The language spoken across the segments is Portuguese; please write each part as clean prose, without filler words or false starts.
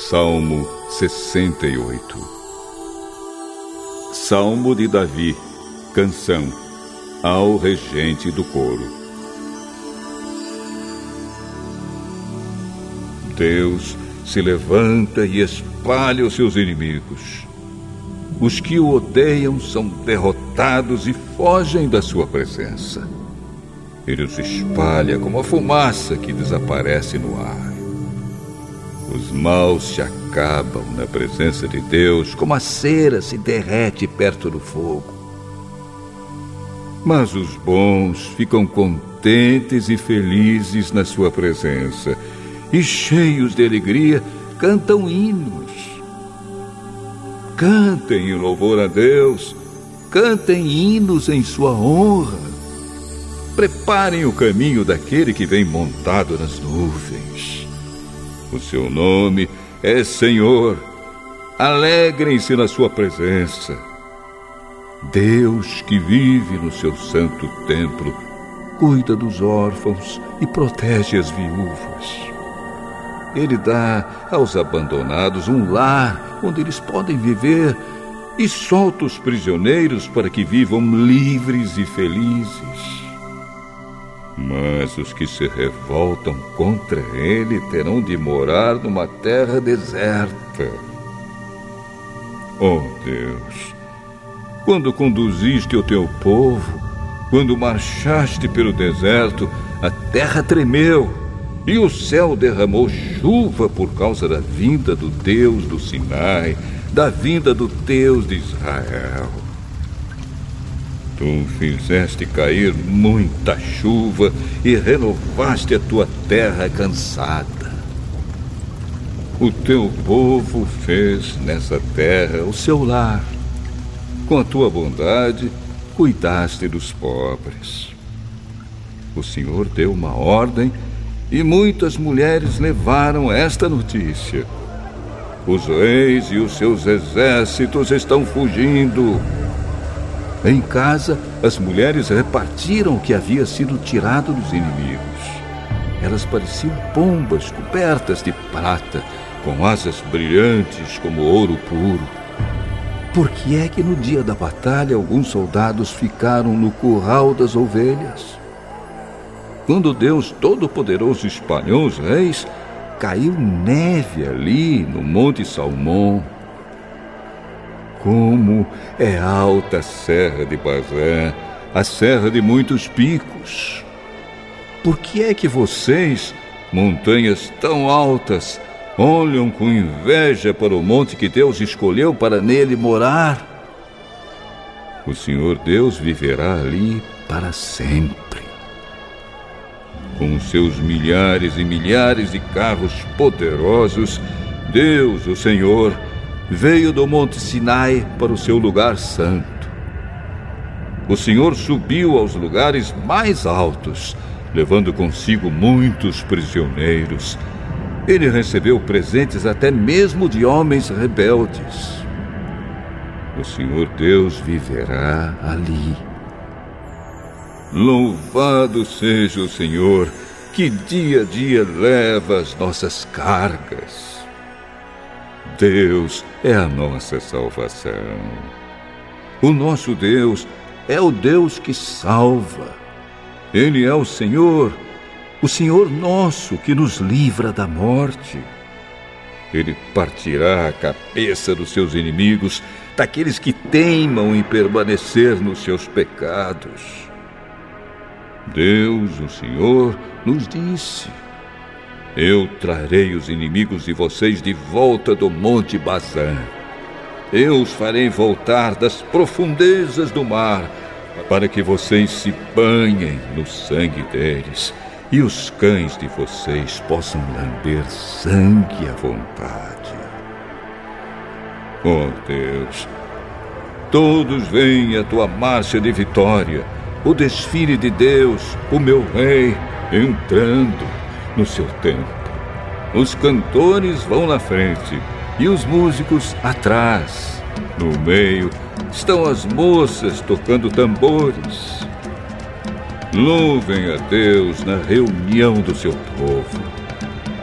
Salmo 68. Salmo de Davi, canção ao regente do coro. Deus se levanta e espalha os seus inimigos. Os que o odeiam são derrotados e fogem da sua presença. Ele os espalha como a fumaça que desaparece no ar. Os maus se acabam na presença de Deus, como a cera se derrete perto do fogo. Mas os bons ficam contentes e felizes na sua presença, e cheios de alegria cantam hinos. Cantem em louvor a Deus, cantem hinos em sua honra. Preparem o caminho daquele que vem montado nas nuvens. O seu nome é Senhor. Alegrem-se na sua presença. Deus que vive no seu santo templo, cuida dos órfãos e protege as viúvas. Ele dá aos abandonados um lar onde eles podem viver e solta os prisioneiros para que vivam livres e felizes. Mas os que se revoltam contra ele terão de morar numa terra deserta. Oh Deus, quando conduziste o teu povo, quando marchaste pelo deserto, a terra tremeu e o céu derramou chuva por causa da vinda do Deus do Sinai, da vinda do Deus de Israel. Tu fizeste cair muita chuva e renovaste a tua terra cansada. O teu povo fez nessa terra o seu lar. Com a tua bondade, cuidaste dos pobres. O Senhor deu uma ordem e muitas mulheres levaram esta notícia. Os reis e os seus exércitos estão fugindo. Em casa, as mulheres repartiram o que havia sido tirado dos inimigos. Elas pareciam pombas cobertas de prata, com asas brilhantes como ouro puro. Por que é que no dia da batalha alguns soldados ficaram no curral das ovelhas? Quando Deus Todo-Poderoso espalhou os reis, caiu neve ali no Monte Salmão. Como é alta a serra de Bazã, a serra de muitos picos. Por que é que vocês, montanhas tão altas, olham com inveja para o monte que Deus escolheu para nele morar? O Senhor Deus viverá ali para sempre. Com seus milhares e milhares de carros poderosos, Deus, o Senhor, veio do Monte Sinai para o seu lugar santo. O Senhor subiu aos lugares mais altos, levando consigo muitos prisioneiros. Ele recebeu presentes até mesmo de homens rebeldes. O Senhor Deus viverá ali. Louvado seja o Senhor, que dia a dia leva as nossas cargas. Deus é a nossa salvação. O nosso Deus é o Deus que salva. Ele é o Senhor nosso que nos livra da morte. Ele partirá a cabeça dos seus inimigos, daqueles que teimam em permanecer nos seus pecados. Deus, o Senhor, nos disse: eu trarei os inimigos de vocês de volta do Monte Bazã. Eu os farei voltar das profundezas do mar, para que vocês se banhem no sangue deles, e os cães de vocês possam lamber sangue à vontade. Oh Deus, todos veem a tua marcha de vitória, o desfile de Deus, o meu rei, entrando no seu templo. Os cantores vão na frente e os músicos atrás. No meio estão as moças tocando tambores. Louvem a Deus na reunião do seu povo.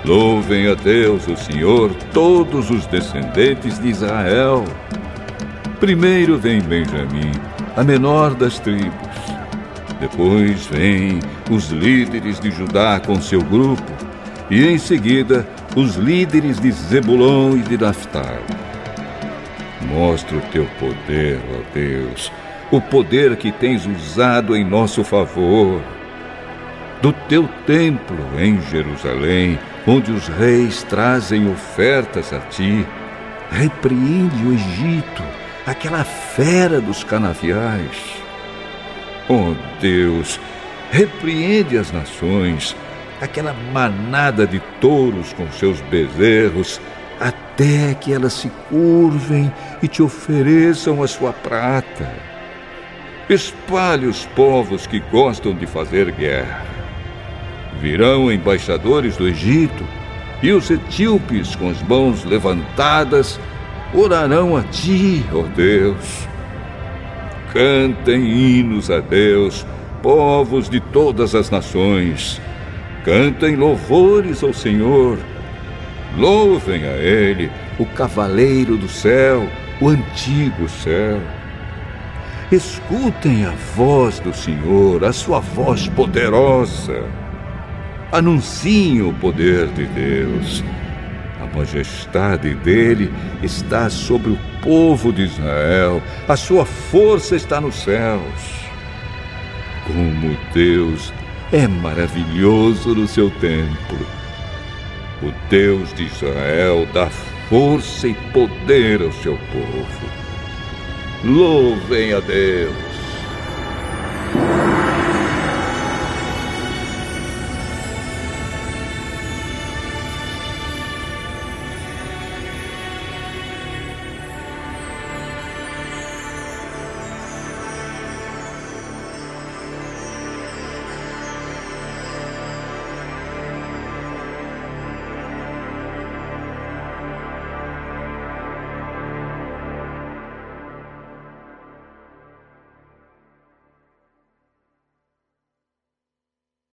Louvem a Deus, o Senhor, todos os descendentes de Israel. Primeiro vem Benjamim, a menor das tribos. Depois vêm os líderes de Judá com seu grupo. E em seguida, os líderes de Zebulon e de Naftali. Mostra o teu poder, ó Deus, o poder que tens usado em nosso favor. Do teu templo em Jerusalém, onde os reis trazem ofertas a ti, repreende o Egito, aquela fera dos canaviais. Ó Deus, repreende as nações, aquela manada de touros com seus bezerros, até que elas se curvem e te ofereçam a sua prata. Espalhe os povos que gostam de fazer guerra. Virão embaixadores do Egito, e os etíopes, com as mãos levantadas, orarão a ti, ó Deus. Cantem hinos a Deus, povos de todas as nações. Cantem louvores ao Senhor. Louvem a Ele, o cavaleiro do céu, o antigo céu. Escutem a voz do Senhor, a sua voz poderosa. Anunciem o poder de Deus. A majestade dele está sobre o povo de Israel. A sua força está nos céus. Como Deus é maravilhoso no seu templo. O Deus de Israel dá força e poder ao seu povo. Louvem a Deus.